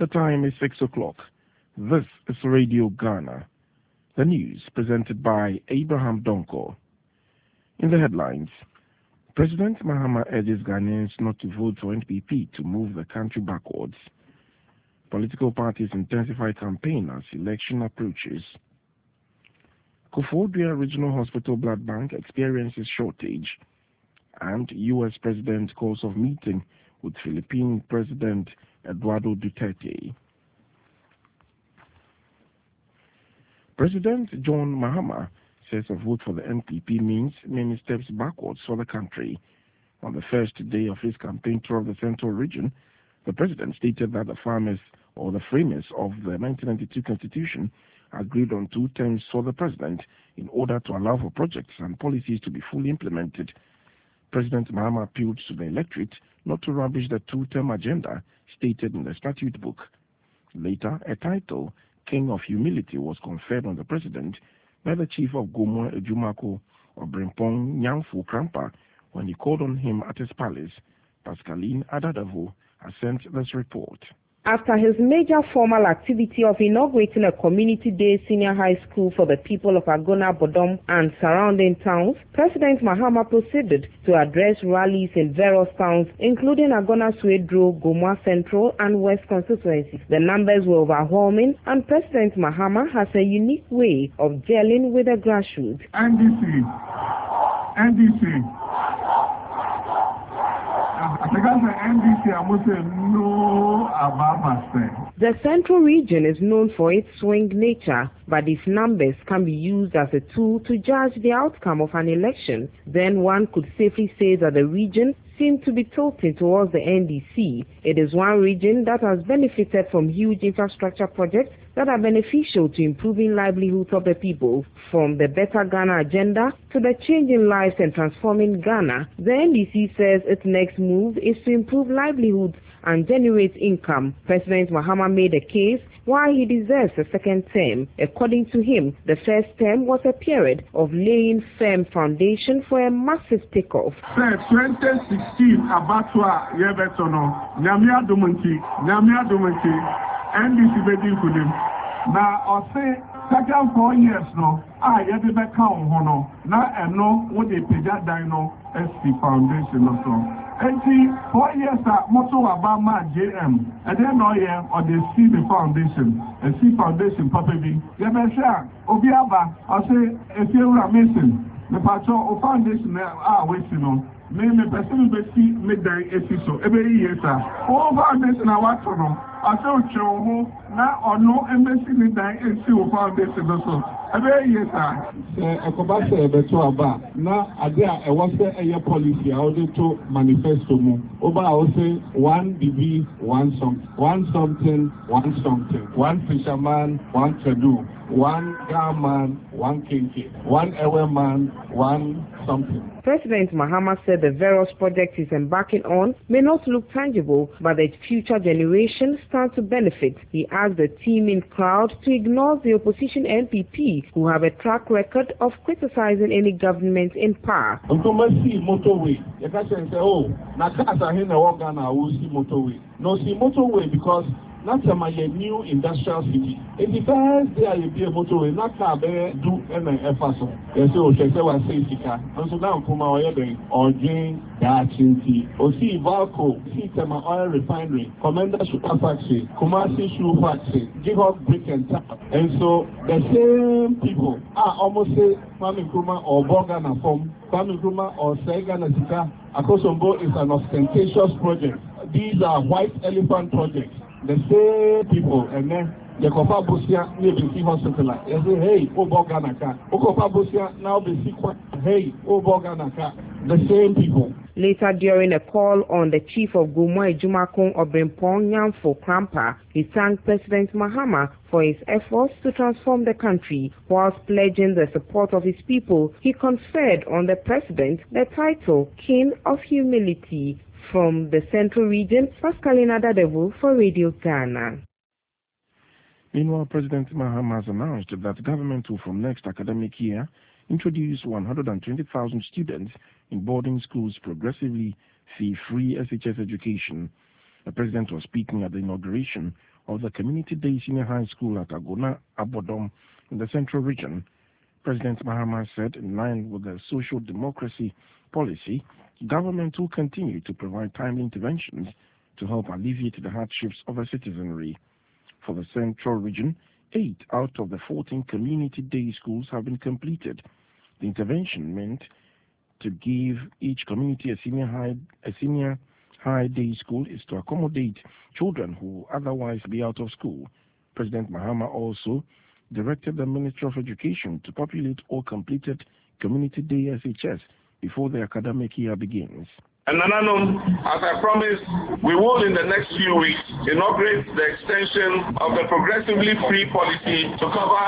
The time is 6 o'clock. This is Radio Ghana. The news presented by Abraham Donko. In the headlines, President Mahama urges Ghanaians not to vote for NPP to move the country backwards. Political parties intensify campaign as election approaches. Koforidua Regional Hospital Blood Bank experiences shortage. And U.S. President calls off meeting with Philippine President Eduardo Duterte. President John Mahama says a vote for the NPP means many steps backwards for the country. On the first day of his campaign tour of the Central Region, the president stated that the framers of the 1992 Constitution agreed on 2 terms for the president in order to allow for projects and policies to be fully implemented. President Mahama appealed to the electorate not to rubbish the 2-term agenda stated in the statute book. Later, a title, King of Humility, was conferred on the president by the chief of Gomoa Ejumako Obrempong Nyamfo Krampa when he called on him at his palace. Pascaline Adadavo has sent this report. After his major formal activity of inaugurating a community day senior high school for the people of Agona Bodom and surrounding towns, President Mahama proceeded to address rallies in various towns, including Agona Swedro, Gomoa Central, and West constituencies. The numbers were overwhelming, and President Mahama has a unique way of gelling with the grassroots. NDC. The Central Region is known for its swing nature, but if numbers can be used as a tool to judge the outcome of an election, then one could safely say that the region seemed to be tilting towards the NDC. It is one region that has benefited from huge infrastructure projects that are beneficial to improving livelihoods of the people. From the Better Ghana agenda to the changing lives and transforming Ghana, the NDC says its next move is to improve livelihoods and generate income. President Mahama made a case why he deserves a second term. According to him, the first term was a period of laying firm foundation for a massive takeoff. 2016, Abattoir, Yebetono, Nyamia Domunki, NDC Bedin Kudim. Now, I'll say, second 4 years, no, I had to become hono. Now, I know what they pay that dino SC Foundation or so. And see, 4 years at Moto Obama JM, and then no year or they see the foundation, and see foundation properly. Yebesha, Obiaba, I'll say, if you're amazing, the patrol foundation are waiting on. Me person be see me die so every year sir. All foundation I want to know. I say ocho na ono embassy me die foundation so every year sir. Ekobase beto aba na ade a e wose eye policy a ode to manifesto mu. Oba o say one DB, one something, one fisherman, one canoe, one garman, one kinky, one ewe man, one something. President Mahama said the various projects he's embarking on may not look tangible, but that future generations stand to benefit. He asked the teeming crowd to ignore the opposition NPP, who have a track record of criticizing any government in power. Motorway. You can say, oh, no, see motorway because that's a new industrial city. In the first day I be able to not do MFA. Yes, so I say Sika. And so now come our or gain that chinty. Or see Valco, see Tema Oil Refinery, Commander Sugar Factory, Kumasi Shoe Factory, give up brick and tap. And so the same people are almost say Kwame Nkrumah or Borgana Form, Kwame Nkrumah or Segana Sika. Akosombo is an ostentatious project. These are white elephant projects. The same people, and then the Kofa Bosia near the hospital. They say, hey, Oboganaka. Okofa Bosia now be sequent. Hey, Oboganaka. The same people. Later, during a call on the chief of Gomoa Ejumako Obrempong Nyamfo Krampa, he thanked President Mahama for his efforts to transform the country. Whilst pledging the support of his people, he conferred on the president the title King of Humility. From the Central Region, Pascaline Adadavo for Radio Ghana. Meanwhile, President Mahama has announced that government will from next academic year introduce 120,000 students in boarding schools progressively fee-free SHS education. The president was speaking at the inauguration of the Community Day Senior High School at Agona Abodom in the Central Region. President Mahama said, in line with the social democracy policy, government will continue to provide timely interventions to help alleviate the hardships of the citizenry. For the Central Region, 8 out of the 14 Community Day schools have been completed. The intervention meant to give each community a senior high day school is to accommodate children who otherwise be out of school. President Mahama also directed the Ministry of Education to populate all completed Community Day SHS before the academic year begins. And Nananum, as I promised, we will in the next few weeks inaugurate the extension of the progressively free policy to cover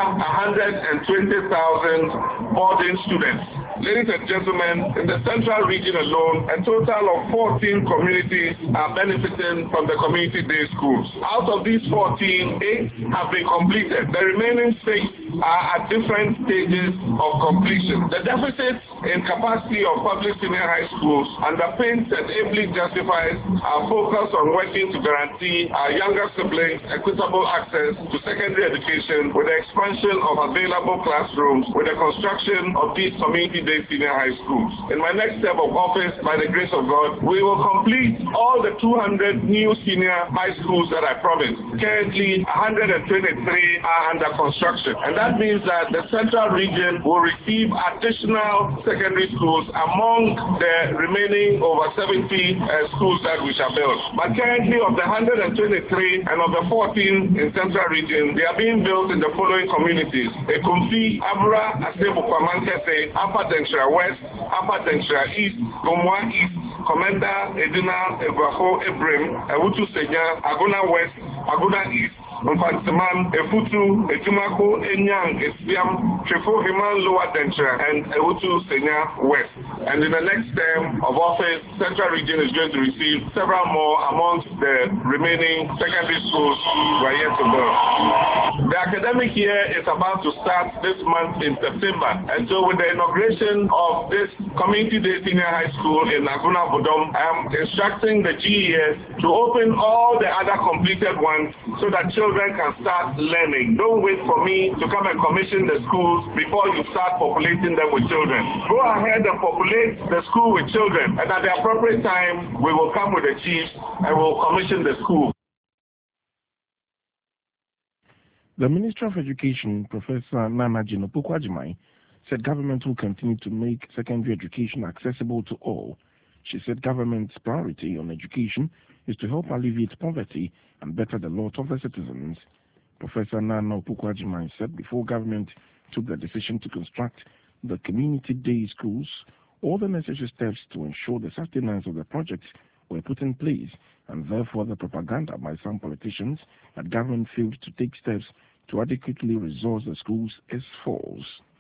120,000 boarding students. Ladies and gentlemen, in the Central Region alone, a total of 14 communities are benefiting from the Community Day schools. Out of these 14, 8 have been completed. The remaining 6 are at different stages of completion. The deficit in capacity of public senior high schools underpins and ably justifies our focus on working to guarantee our younger siblings equitable access to secondary education with the expansion of available classrooms with the construction of these Community Day senior high schools. In my next step of office, by the grace of God, we will complete all the 200 new senior high schools that I promised. Currently, 123 are under construction. And that means that the Central Region will receive additional secondary schools among the remaining over 70 schools that we shall build. But currently, of the 123 and of the 14 in Central Region, they are being built in the following communities: Ekumfi, Abra, Asebukwa-Mankese, Upper Denshira West, Upper Denshira East, Gomwa East, Komenda, Edina, Eguafo, Ebrim, Ewutu Senya, Agona West, Agona East, Mfantsiman, Efutu, Ejumako, Enyang, Espiam, Trifo, Himan, Lower Denshira, and Ewutu Senya West. And in the next term of office, Central Region is going to receive several more amongst the remaining secondary schools we are yet to build. The academic year is about to start this month in September, and so with the inauguration of this Community Day Senior High School in Agona Abodom, I am instructing the GES to open all the other completed ones so that children can start learning. Don't wait for me to come and commission the schools before you start populating them with children. Go ahead and populate the school with children, and at the appropriate time, we will come with the chiefs and we'll commission the school. The Minister of Education, Professor Nana Jinopukwu-Agyeman, said government will continue to make secondary education accessible to all. She said government's priority on education is to help alleviate poverty and better the lot of the citizens. Professor Nana Opukwu-Agyeman said before government took the decision to construct the Community Day schools, all the necessary steps to ensure the sustenance of the projects were put in place, and therefore the propaganda by some politicians that government failed to take steps to adequately resource the schools is false.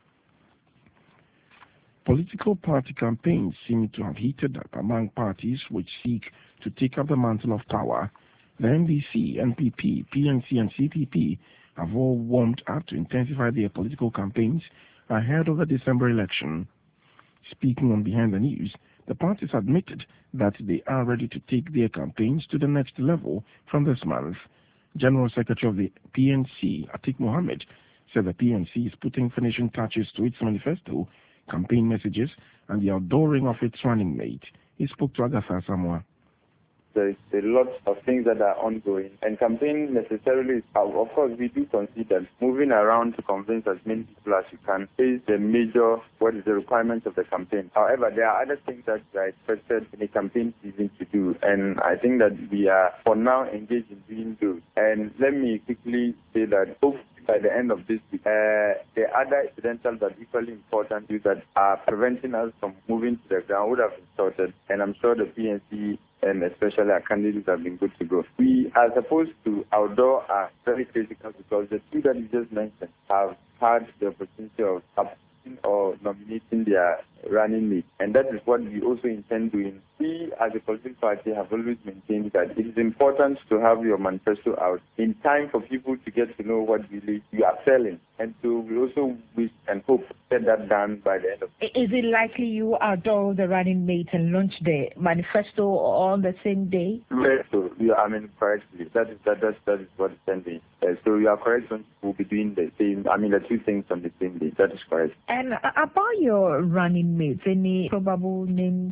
Political party campaigns seem to have heated up among parties which seek to take up the mantle of power. The NDC, NPP, PNC, and CPP have all warmed up to intensify their political campaigns ahead of the December election. Speaking on Behind the News, the parties admitted that they are ready to take their campaigns to the next level from this month. General Secretary of the PNC, Atiq Mohammed, said the PNC is putting finishing touches to its manifesto, campaign messages, and the outdooring of its running mate. He spoke to Agatha Samoa. There is a lot of things that are ongoing, and campaign necessarily, of course, we do consider moving around to convince as many people as you can is the major, what is the requirement of the campaign. However, there are other things that are expected in a campaign season to do, and I think that we are, for now, engaged in doing those. And let me quickly say that by the end of this week, the other incidental but equally important is that are preventing us from moving to the ground would have been sorted, and I'm sure the PNC and especially our candidates have been good to go. We are supposed to outdoor are very critical because the two that you just mentioned have had the opportunity of or nominating their running mate. And that is what we also intend doing. We, as a political party, have always maintained that it is important to have your manifesto out in time for people to get to know what really you are selling. And so we also wish and hope to get that done by the end of the year. Is it likely you outdoor the running mate and launch the manifesto on the same day? Yes, so correctly. That is what is pending. So you are correct. We'll be doing the same. The two things on the same day. That is correct. And about your running mates, any probable names?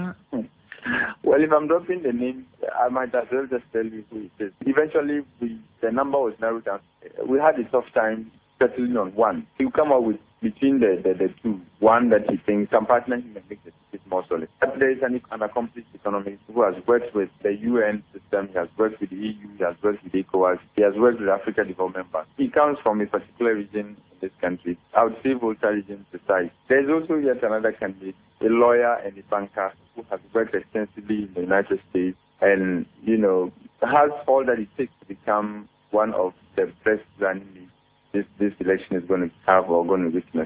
Well, if I'm dropping the name, I might as well just tell you who it is. Eventually, the number was narrowed down. We had a tough time settling on one. He'll come up with between the two, one that he thinks some partner he can make the ticket more solid. But there is an accomplished economist who has worked with the UN system, he has worked with the EU, he has worked with ECOWAS, he has worked with Africa Development Bank. He comes from a particular region in this country. I would say Volta region to side. There's also yet another candidate, a lawyer and a banker who has worked extensively in the United States and, has all that it takes to become one of the best running leaders this election is going to have or going to witness.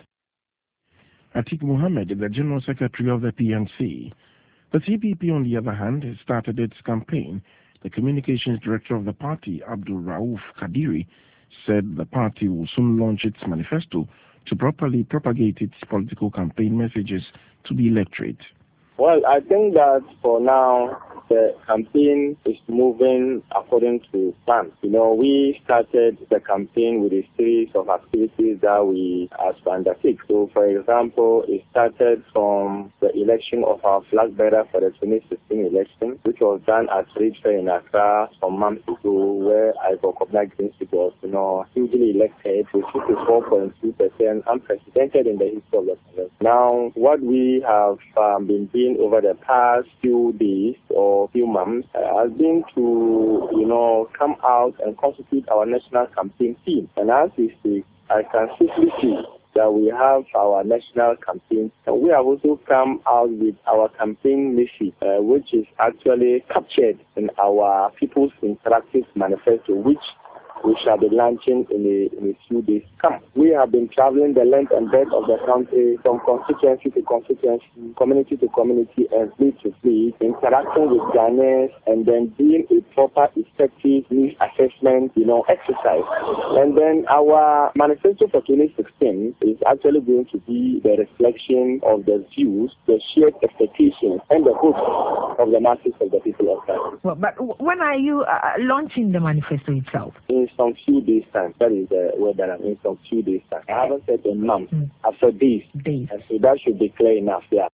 Atiq Mohammed, the General Secretary of the PNC. The CPP, on the other hand, has started its campaign. The Communications Director of the party, Abdul Rauf Kadiri, said the party will soon launch its manifesto to properly propagate its political campaign messages to the electorate. Well, I think that for now, the campaign is moving according to plan. We started the campaign with a series of activities that we have to undertake. So, for example, it started from the election of our flag bearer for the 2016 election, which was done at Trade Fair in Accra some months ago, where Ivor-Kobna Greensick was, hugely elected with 54.2%, unprecedented in the history of the Congress. Now, what we have been doing over the past few days or few months has been to, come out and constitute our national campaign team. And as we speak, I can simply see that we have our national campaign. And we have also come out with our campaign message, which is actually captured in our People's Interactive Manifesto, which we shall be launching in a few days come. We have been traveling the length and breadth of the country from constituency to constituency, community to community, and fleet to fleet, interacting with Ghanaians and then doing a proper, effective needs assessment, exercise. And then our manifesto for 2016 is actually going to be the reflection of the views, the shared expectations, and the hopes of the masses of the people of Ghana. Well, but when are you launching the manifesto itself? In some few days' time. That is the word that I'm in some few days' time. I haven't said a month. After days. And so that should be clear enough, yeah.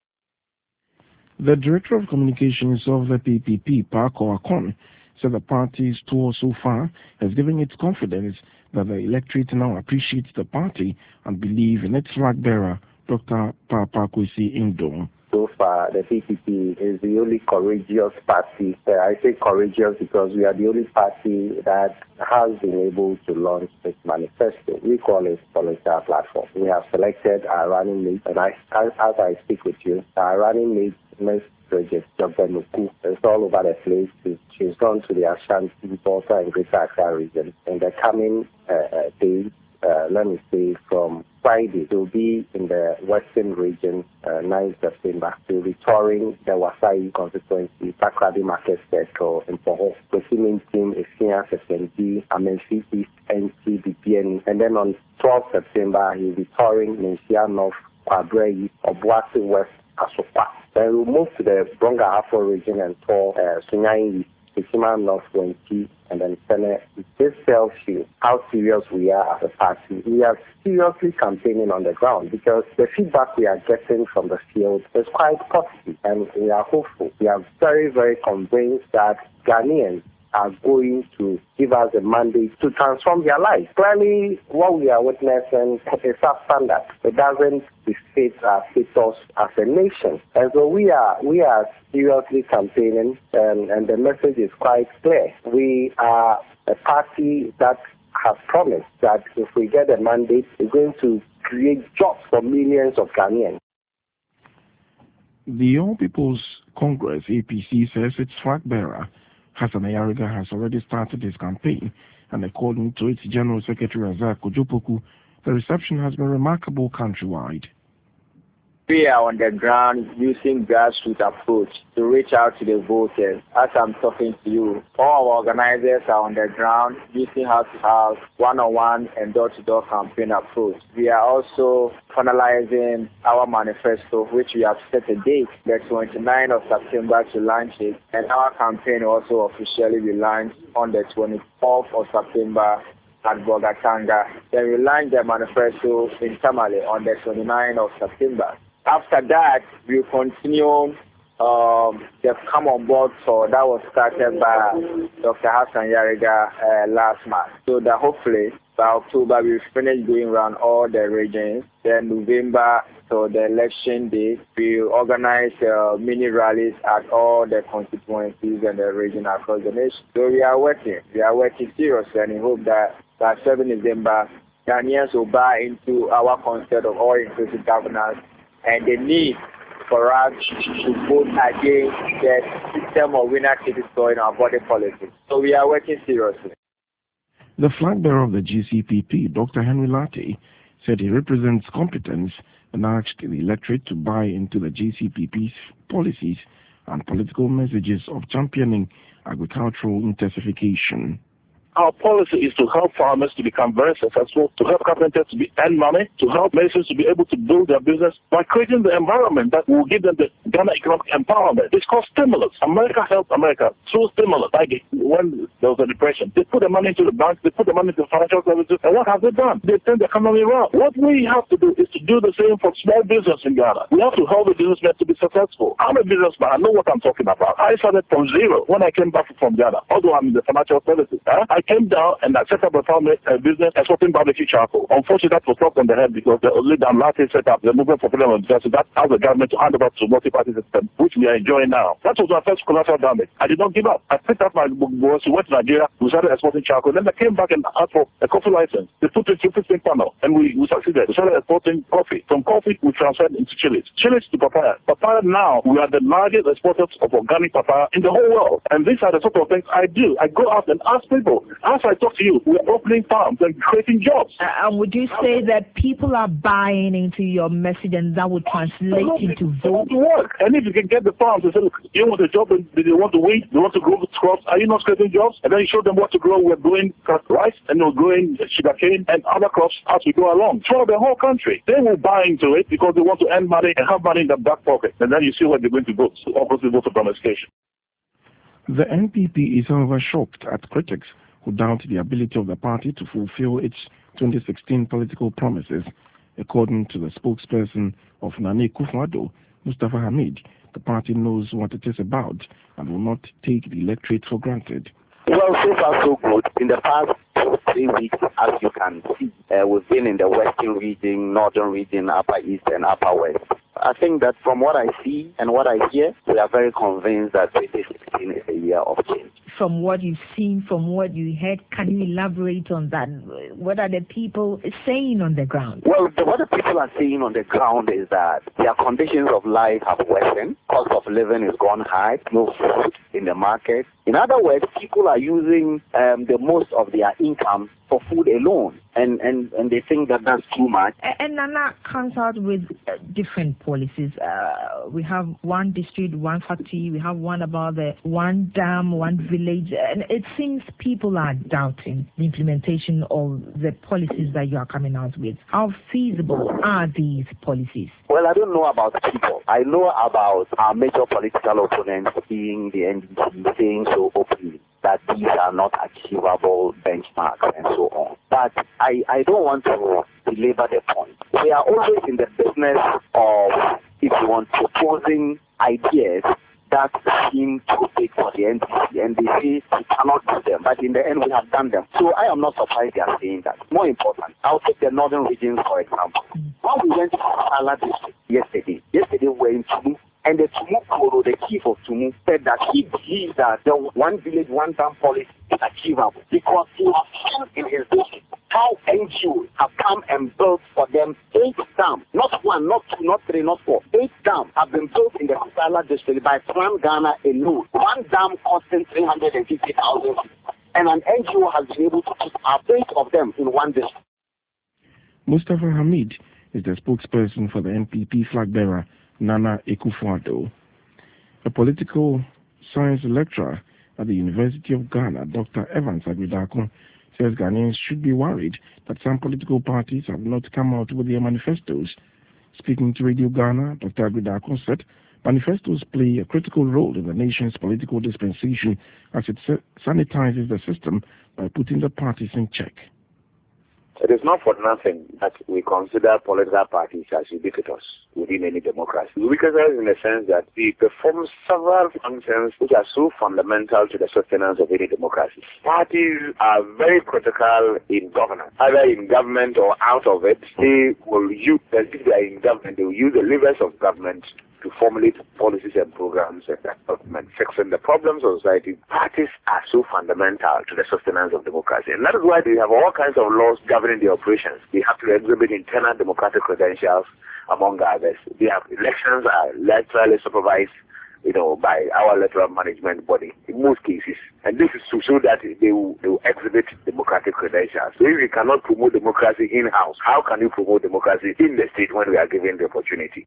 The Director of Communications of the PPP, Parko Akon, said the party's tour so far has given it confidence that the electorate now appreciates the party and believe in its flag bearer, Dr. Pakwesi Indom. So far, the PPP is the only courageous party. I say courageous because we are the only party that has been able to launch this manifesto. We call it political platform. We have selected our running mate, and as I speak with you, our running mate, Ms. Bridget Nuku, is all over the place. She's gone to the Ashanti, Volta, and Greater Accra region. In the coming days, let me say from Friday, she'll be in the Western region, 9th September. She'll be touring the Wasai constituency, Takrady Market Circle, in Poho. The swimming team is here, SSND, Amenfi East, NC, BPN. And then on 12th September, he'll be touring Mensia North, Kwabre East, Obuasi West, Asopa. Then we'll move to the Bronga Afro region and tour Sunyani East, Kisima North, Wenki, and then Senate. This tells you how serious we are as a party. We are seriously campaigning on the ground because the feedback we are getting from the field is quite positive, and we are hopeful. We are very, very convinced that Ghanaians are going to give us a mandate to transform their lives. Clearly, what we are witnessing is substandard. It doesn't befit our status as a nation. And so we are seriously campaigning, and the message is quite clear. We are a party that has promised that if we get a mandate, we're going to create jobs for millions of Ghanaians. The All People's Congress, APC, says its flag bearer, Hassan Ayariga, has already started his campaign, and according to its General Secretary Razak Kojopoku, the reception has been remarkable countrywide. We are on the ground using grassroots approach to reach out to the voters. As I'm talking to you, all our organizers are on the ground using house-to-house, one-on-one, and door-to-door campaign approach. We are also finalizing our manifesto, which we have set a date, the 29th of September, to launch it, and our campaign also officially will launch on the 24th of September at Bogatanga. Then we launch the manifesto in Tamale on the 29th of September. After that, we continue the Come On Board tour that was started by Dr. Hassan Yariga last month. So that hopefully by October we'll finish going around all the regions. Then November, so the election day, we organize mini rallies at all the constituencies and the region across the nation. So we are working seriously, and we hope that by 7 December, Ghanaians will buy into our concept of all inclusive governance and the need for us to vote against the system of winner-take-it-all in our body policy. So we are working seriously. The flag bearer of the GCPP, Dr. Henry Lartey, said he represents competence and asked the electorate to buy into the GCPP's policies and political messages of championing agricultural intensification. Our policy is to help farmers to become very successful, to help carpenters to earn money, to help masons to be able to build their business by creating the environment that will give them the Ghana economic empowerment. It's called stimulus. America helped America through stimulus. Like when there was a depression, they put the money into the banks, they put the money into financial services, and what have they done? They turned the economy around. What we have to do is to do the same for small business in Ghana. We have to help the businessmen to be successful. I'm a businessman. I know what I'm talking about. I started from zero when I came back from Ghana, although I'm in the financial services. I came down and I set up a business exporting barbecue charcoal. Unfortunately, that was dropped on the head because the leader Lartey set up the Movement for Freedom of Justice. That allowed the government to hand over to multi-party system, which we are enjoying now. That was my first collateral damage. I did not give up. I picked up my boys, went to Nigeria, we started exporting charcoal. Then I came back and asked for a coffee license. They put it through 15 panel, and we succeeded. We started exporting coffee. From coffee, we transferred into chilies. Chilies to papaya. Papaya now, we are the largest exporters of organic papaya in the whole world. And these are the sort of things I do. I go out and ask people. As I talk to you, we're opening farms and creating jobs. And would you say that people are buying into your message and that would translate into vote? Work. And if you can get the farms and say, look, you want a job and they want to wait, they want to grow crops, are you not creating jobs? And then you show them what to grow. We're growing rice and we're growing sugarcane and other crops as we go along. Throughout the whole country. They will buy into it because they want to earn money and have money in their back pocket. And then you see where they're going to vote. So obviously vote for domestication. The NPP is, however, shocked at critics who doubt the ability of the party to fulfill its 2016 political promises. According to the spokesperson of Nana Akufo-Addo, Mustafa Hamid, the party knows what it is about and will not take the electorate for granted. Well, so far so good. In the past 2-3 weeks, as you can see, we've been in the western region, northern region, upper east and upper west. I think that from what I see and what I hear, we are very convinced that 2016 is a year of change. From what you've seen, from what you heard, can you elaborate on that? What are the people saying on the ground? Well, what the people are saying on the ground is that their conditions of life have worsened. Cost of living has gone high, no food in the market. In other words, people are using the most of their income for food alone, and they think that that's too much. And Nana comes out with different policies. We have one district, one factory. We have one about the one dam, one village. And it seems people are doubting the implementation of the policies that you are coming out with. How feasible are these policies? Well, I don't know about people. I know about our major political opponents, being the NDC, saying so openly that these are not achievable benchmarks and so on. But I don't want to belabor the point. We are always in the business of, if you want, proposing ideas that seem too big for the NDC, and they say we cannot do them. But in the end, we have done them. So I am not surprised they are saying that. More important, I'll take the northern regions, for example. When we went to Kusala district yesterday we were in Tumu, and the Tumu Koro, the chief of Tumu, said that he believes that the one village, one town policy is achievable because he has seen in his district how NGOs have come and built for them 8 dams, not 1, not 2, not 3, not 4. 8 dams have been built in the Kusala district by Plan Ghana alone. One dam costing 350,000, and an NGO has been able to put up 8 of them in one district. Mustafa Hamid is the spokesperson for the NPP flag bearer, Nana Akufo-Addo. A political science lecturer at the University of Ghana, Dr. Evans Agridakun, says Ghanaians should be worried that some political parties have not come out with their manifestos. Speaking to Radio Ghana, Dr. Agridakun said manifestos play a critical role in the nation's political dispensation as it sanitizes the system by putting the parties in check. It is not for nothing that we consider political parties as ubiquitous within any democracy. Ubiquitous in the sense that they perform several functions which are so fundamental to the sustenance of any democracy. Parties are very critical in governance, either in government or out of it. They will use, if they are in government, they will use the levers of government to formulate policies and programs and government, fixing the problems of society. Parties are so fundamental to the sustenance of democracy. And that is why they have all kinds of laws governing their operations. They have to exhibit internal democratic credentials, among others. Their elections are electorally supervised, by our electoral management body in most cases. And this is to show that they will exhibit democratic credentials. So if you cannot promote democracy in-house, how can you promote democracy in the state when we are given the opportunity?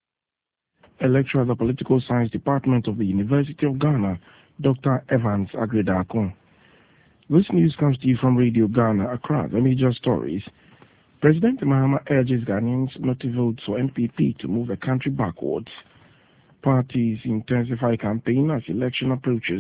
A lecturer at the Political Science Department of the University of Ghana, Dr. Evans Agridakun. This news comes to you from Radio Ghana, Accra. The major stories. President Mahama urges Ghanaians not to vote for NPP to move the country backwards. Parties intensify campaign as election approaches.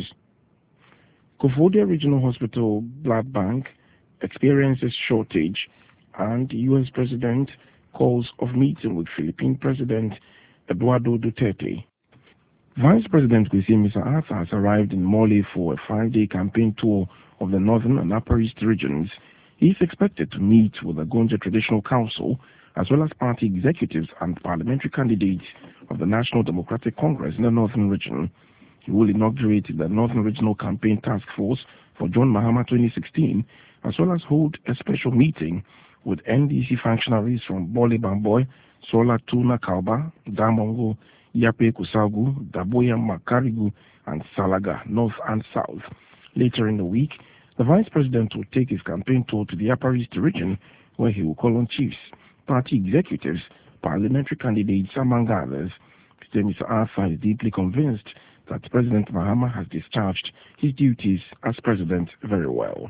Kofodia Regional Hospital Blood Bank experiences shortage, and U.S. President calls of meeting with Philippine President Eduardo Duterte. Vice President Kwesi Arthur has arrived in Mole for a 5-day campaign tour of the Northern and Upper East regions. He is expected to meet with the Gonja Traditional Council as well as party executives and parliamentary candidates of the National Democratic Congress in the Northern region. He will inaugurate the Northern Regional Campaign Task Force for John Mahama 2016, as well as hold a special meeting with NDC functionaries from Bole Bamboy, Sola Tuna Kauba, Damongo, Yape Kusagu, Daboya Makarigu, and Salaga, North and South. Later in the week, the Vice President will take his campaign tour to the Upper East region, where he will call on chiefs, party executives, parliamentary candidates, among others. Mr. Arthur is deeply convinced that President Mahama has discharged his duties as president very well.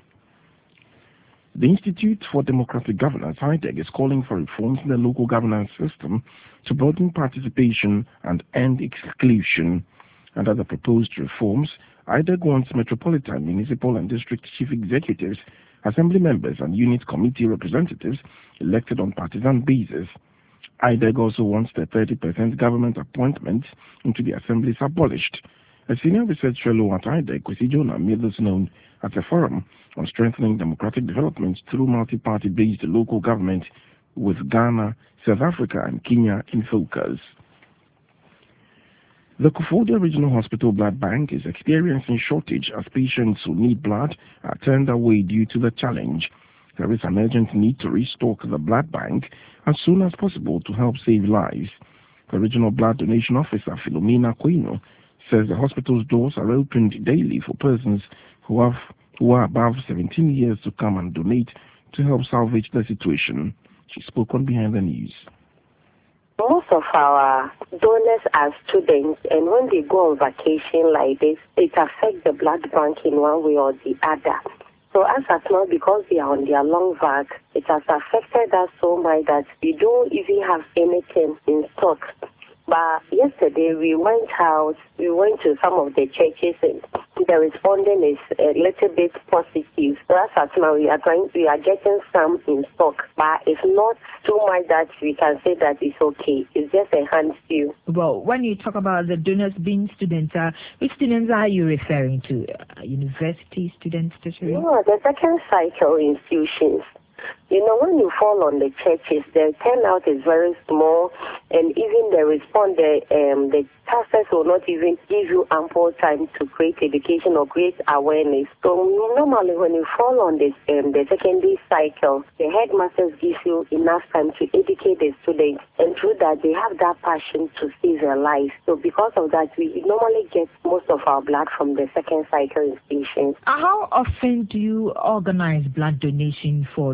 The Institute for Democratic Governance, IDEG, is calling for reforms in the local governance system to broaden participation and end exclusion. Under the proposed reforms, IDEG wants metropolitan, municipal, and district chief executives, assembly members, and unit committee representatives elected on partisan basis. IDEG also wants the 30% government appointments into the assemblies abolished. A senior research fellow at IDEG, Kwesi Jonah, made this known at a forum on strengthening democratic development through multi-party-based local government with Ghana, South Africa, and Kenya in focus. The Kofodia Regional Hospital Blood Bank is experiencing shortage as patients who need blood are turned away due to the challenge. There is an urgent need to restock the blood bank as soon as possible to help save lives. The Regional Blood Donation Officer, Philomena Quino, says the hospital's doors are opened daily for persons who are above 17 years to come and donate to help salvage the situation. She spoke on Behind the News. Most of our donors are students, and when they go on vacation like this, it affects the blood bank in one way or the other. So as of now, because they are on their long vac, it has affected us so much that we don't even have anything in stock. But yesterday we went to some of the churches, and the responding is a little bit positive. So as of now, we are getting some in stock, but it's not too much that we can say that it's okay. It's just a handful. Well, when you talk about the donors being students, which students are you referring to? University students, tertiary? No, the second cycle institutions. When you fall on the churches, the turnout is very small, and even the pastors will not even give you ample time to create education or create awareness. So normally when you fall on the secondary cycle, the headmasters give you enough time to educate the students, and through that they have that passion to save their lives. So because of that, we normally get most of our blood from the second cycle institutions. How often do you organize blood donation for the hospital?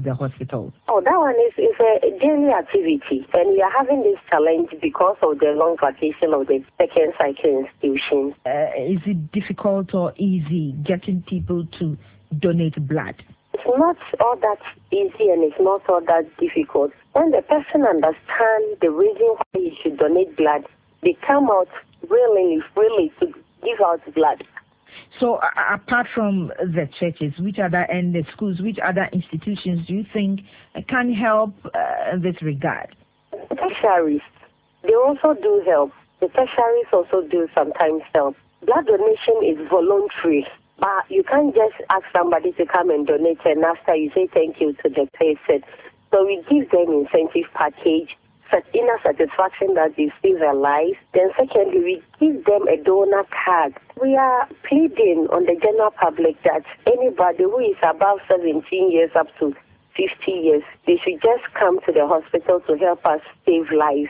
hospital? Oh, that one is a daily activity, and we are having this challenge because of the long vacation of the second cycle institution. Is it difficult or easy getting people to donate blood? It's not all that easy and it's not all that difficult. When the person understands the reason why he should donate blood, they come out willingly to give out blood. So apart from the churches, and the schools, which other institutions do you think can help in this regard? Tertiaries, they also do help. The tertiaries also do sometimes help. Blood donation is voluntary, but you can't just ask somebody to come and donate and after you say thank you to the person. So we give them incentive package, inner satisfaction that they save their lives. Then secondly, we give them a donor card. We are pleading on the general public that anybody who is above 17 years up to 50 years, they should just come to the hospital to help us save lives.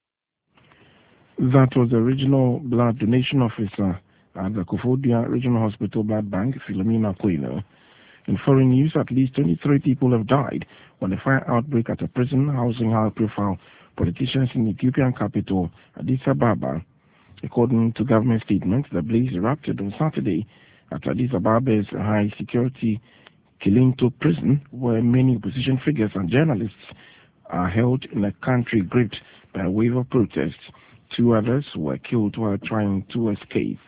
That was the regional blood donation officer at the Koforidua Regional Hospital Blood Bank, Philomena Aquino. In foreign news, at least 23 people have died when a fire outbreak at a prison housing high-profile politicians in the Ethiopian capital, Addis Ababa. According to government statements, the blaze erupted on Saturday at Addis Ababa's high-security Kilinto prison, where many opposition figures and journalists are held in a country gripped by a wave of protests. 2 others were killed while trying to escape.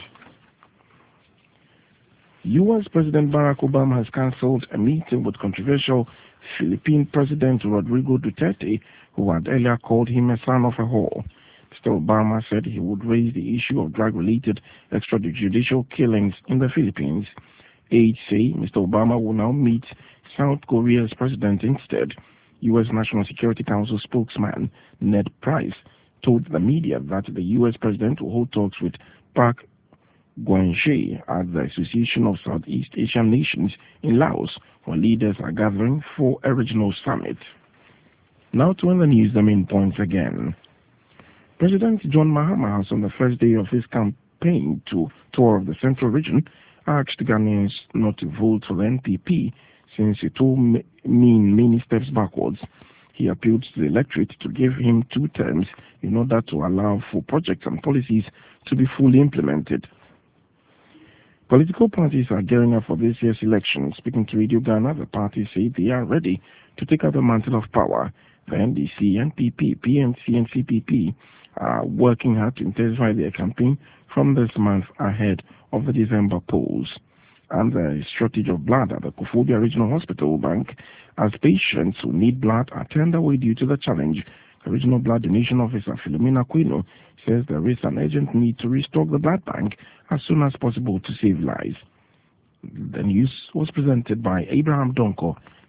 U.S. President Barack Obama has cancelled a meeting with controversial Philippine President Rodrigo Duterte, who had earlier called him a son of a whore. Mr. Obama said he would raise the issue of drug-related extrajudicial killings in the Philippines. Aides say Mr. Obama will now meet South Korea's president instead. U.S. National Security Council spokesman Ned Price told the media that the U.S. president will hold talks with Park Geun-hye at the Association of Southeast Asian Nations in Laos, where leaders are gathering for a regional summit. Now to end the news, the main points again. President John Mahama has, on the first day of his campaign tour of the Central Region, asked Ghanaians not to vote for the NPP since it will mean many steps backwards. He appealed to the electorate to give him 2 terms in order to allow for projects and policies to be fully implemented. Political parties are gearing up for this year's election. Speaking to Radio Ghana, the parties say they are ready to take up the mantle of power. The NDC, NPP, PNC, and CPP are working hard to intensify their campaign from this month ahead of the December polls. And there is shortage of blood at the Koforidua Regional Hospital Bank as patients who need blood are turned away due to the challenge. The Regional Blood Donation Officer Philomena Aquino says there is an urgent need to restock the blood bank as soon as possible to save lives. The news was presented by Abraham Donko.